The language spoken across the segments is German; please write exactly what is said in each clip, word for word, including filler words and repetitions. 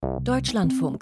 Deutschlandfunk.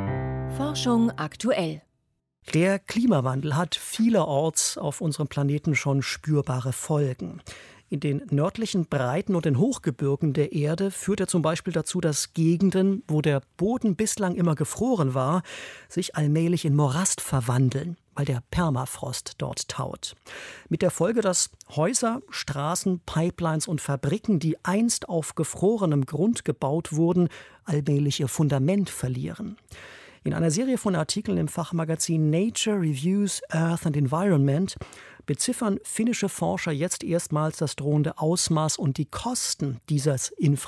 Forschung aktuell. Der Klimawandel hat vielerorts auf unserem Planeten schon spürbare Folgen. In den nördlichen Breiten und den Hochgebirgen der Erde führt er zum Beispiel dazu, dass Gegenden, wo der Boden bislang immer gefroren war, sich allmählich in Morast verwandeln, weil der Permafrost dort taut. Mit der Folge, dass Häuser, Straßen, Pipelines und Fabriken, die einst auf gefrorenem Grund gebaut wurden, allmählich ihr Fundament verlieren. In einer Serie von Artikeln im Fachmagazin Nature Reviews Earth and Environment beziffern finnische Forscher jetzt erstmals das drohende Ausmaß und die Kosten dieses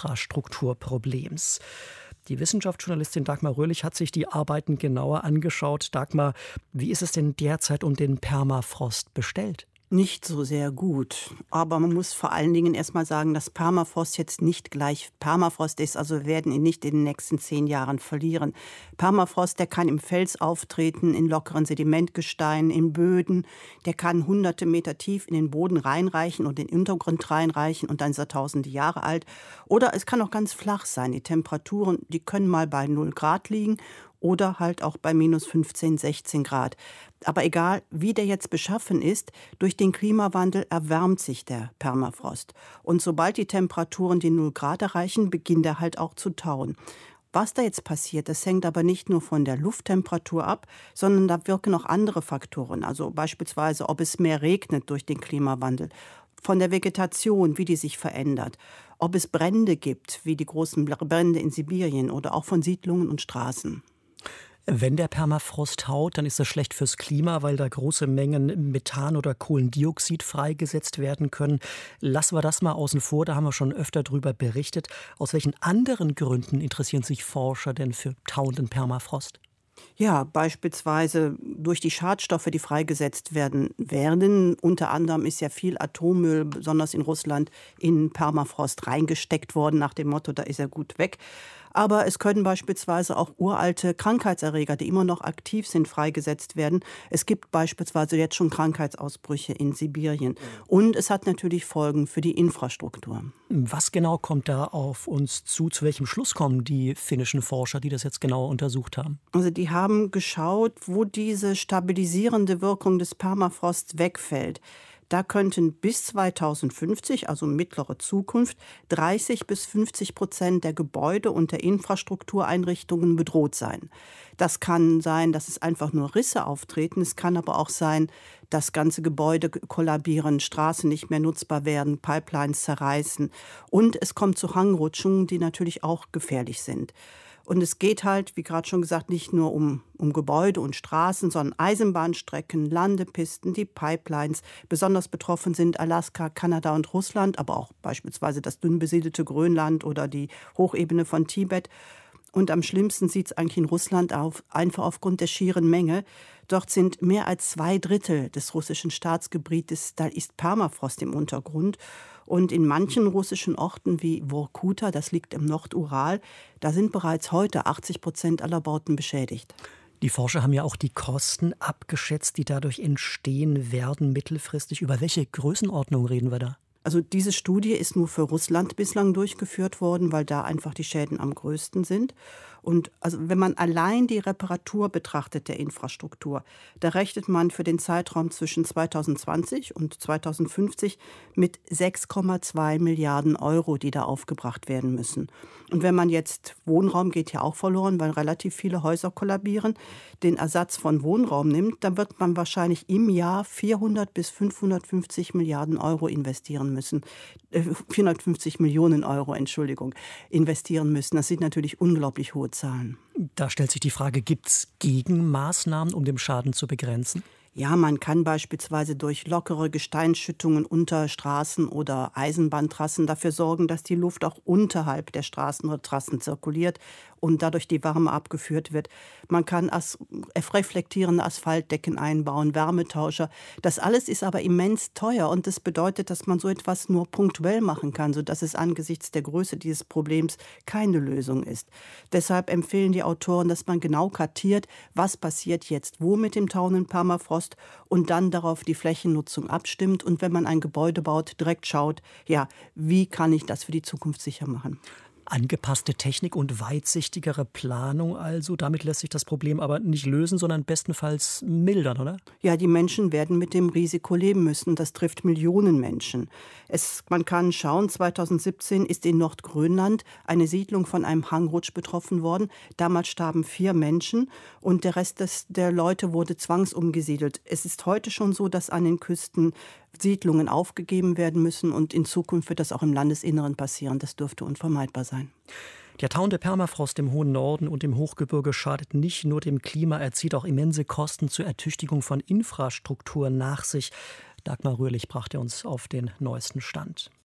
Infrastrukturproblems. Die Wissenschaftsjournalistin Dagmar Röhrlich hat sich die Arbeiten genauer angeschaut. Dagmar, wie ist es denn derzeit um den Permafrost bestellt? Nicht so sehr gut. Aber man muss vor allen Dingen erstmal sagen, dass Permafrost jetzt nicht gleich Permafrost ist. Also wir werden ihn nicht in den nächsten zehn Jahren verlieren. Permafrost, der kann im Fels auftreten, in lockeren Sedimentgesteinen, in Böden. Der kann hunderte Meter tief in den Boden reinreichen und in den Untergrund reinreichen und dann ist er tausende Jahre alt. Oder es kann auch ganz flach sein. Die Temperaturen, die können mal bei null Grad liegen. Oder halt auch bei minus fünfzehn, sechzehn Grad. Aber egal, wie der jetzt beschaffen ist, durch den Klimawandel erwärmt sich der Permafrost. Und sobald die Temperaturen die null Grad erreichen, beginnt er halt auch zu tauen. Was da jetzt passiert, das hängt aber nicht nur von der Lufttemperatur ab, sondern da wirken auch andere Faktoren. Also beispielsweise, ob es mehr regnet durch den Klimawandel, von der Vegetation, wie die sich verändert, ob es Brände gibt, wie die großen Brände in Sibirien oder auch von Siedlungen und Straßen. Wenn der Permafrost taut, dann ist das schlecht fürs Klima, weil da große Mengen Methan oder Kohlendioxid freigesetzt werden können. Lassen wir das mal außen vor, da haben wir schon öfter drüber berichtet. Aus welchen anderen Gründen interessieren sich Forscher denn für tauenden Permafrost? Ja, beispielsweise durch die Schadstoffe, die freigesetzt werden werden. Unter anderem ist ja viel Atommüll, besonders in Russland, in Permafrost reingesteckt worden, nach dem Motto, da ist er gut weg. Aber es können beispielsweise auch uralte Krankheitserreger, die immer noch aktiv sind, freigesetzt werden. Es gibt beispielsweise jetzt schon Krankheitsausbrüche in Sibirien. Und es hat natürlich Folgen für die Infrastruktur. Was genau kommt da auf uns zu? Zu welchem Schluss kommen die finnischen Forscher, die das jetzt genauer untersucht haben? Also die haben geschaut, wo diese stabilisierende Wirkung des Permafrosts wegfällt. Da könnten bis zweitausendfünfzig, also mittlere Zukunft, dreißig bis fünfzig Prozent der Gebäude und der Infrastruktureinrichtungen bedroht sein. Das kann sein, dass es einfach nur Risse auftreten. Es kann aber auch sein, dass ganze Gebäude kollabieren, Straßen nicht mehr nutzbar werden, Pipelines zerreißen. Und es kommt zu Hangrutschungen, die natürlich auch gefährlich sind. Und es geht halt, wie gerade schon gesagt, nicht nur um, um Gebäude und Straßen, sondern Eisenbahnstrecken, Landepisten, die Pipelines. Besonders betroffen sind Alaska, Kanada und Russland, aber auch beispielsweise das dünn besiedelte Grönland oder die Hochebene von Tibet. Und am schlimmsten sieht es eigentlich in Russland auf, einfach aufgrund der schieren Menge. Dort sind mehr als zwei Drittel des russischen Staatsgebietes, da ist Permafrost im Untergrund. Und in manchen russischen Orten wie Vorkuta, das liegt im Nordural, da sind bereits heute achtzig Prozent aller Bauten beschädigt. Die Forscher haben ja auch die Kosten abgeschätzt, die dadurch entstehen werden mittelfristig. Über welche Größenordnung reden wir da? Also diese Studie ist nur für Russland bislang durchgeführt worden, weil da einfach die Schäden am größten sind. Und also wenn man allein die Reparatur betrachtet der Infrastruktur, da rechnet man für den Zeitraum zwischen zweitausendzwanzig und zweitausendfünfzig mit sechs Komma zwei Milliarden Euro, die da aufgebracht werden müssen. Und wenn man jetzt, Wohnraum geht ja auch verloren, weil relativ viele Häuser kollabieren, den Ersatz von Wohnraum nimmt, dann wird man wahrscheinlich im Jahr vierhundert bis fünfhundertfünfzig Milliarden Euro investieren müssen. Äh, vierhundertfünfzig Millionen Euro, Entschuldigung, investieren müssen. Das sind natürlich unglaublich hohe Zahlen. Da stellt sich die Frage, gibt es Gegenmaßnahmen, um den Schaden zu begrenzen? Ja, man kann beispielsweise durch lockere Gesteinsschüttungen unter Straßen oder Eisenbahntrassen dafür sorgen, dass die Luft auch unterhalb der Straßen oder Trassen zirkuliert und dadurch die Wärme abgeführt wird. Man kann as- reflektierende Asphaltdecken einbauen, Wärmetauscher. Das alles ist aber immens teuer und das bedeutet, dass man so etwas nur punktuell machen kann, sodass es angesichts der Größe dieses Problems keine Lösung ist. Deshalb empfehlen die Autoren, dass man genau kartiert, was passiert jetzt wo mit dem tauenden Permafrost und dann darauf die Flächennutzung abstimmt und wenn man ein Gebäude baut, direkt schaut, ja, wie kann ich das für die Zukunft sicher machen. Angepasste Technik und weitsichtigere Planung also. Damit lässt sich das Problem aber nicht lösen, sondern bestenfalls mildern, oder? Ja, die Menschen werden mit dem Risiko leben müssen. Das trifft Millionen Menschen. Es, man kann schauen, zweitausendsiebzehn ist in Nordgrönland eine Siedlung von einem Hangrutsch betroffen worden. Damals starben vier Menschen und der Rest des, der Leute wurde zwangsumgesiedelt. Es ist heute schon so, dass an den Küsten Siedlungen aufgegeben werden müssen und in Zukunft wird das auch im Landesinneren passieren. Das dürfte unvermeidbar sein. Der tauende Permafrost im hohen Norden und im Hochgebirge schadet nicht nur dem Klima, er zieht auch immense Kosten zur Ertüchtigung von Infrastruktur nach sich. Dagmar Röhrlich brachte uns auf den neuesten Stand.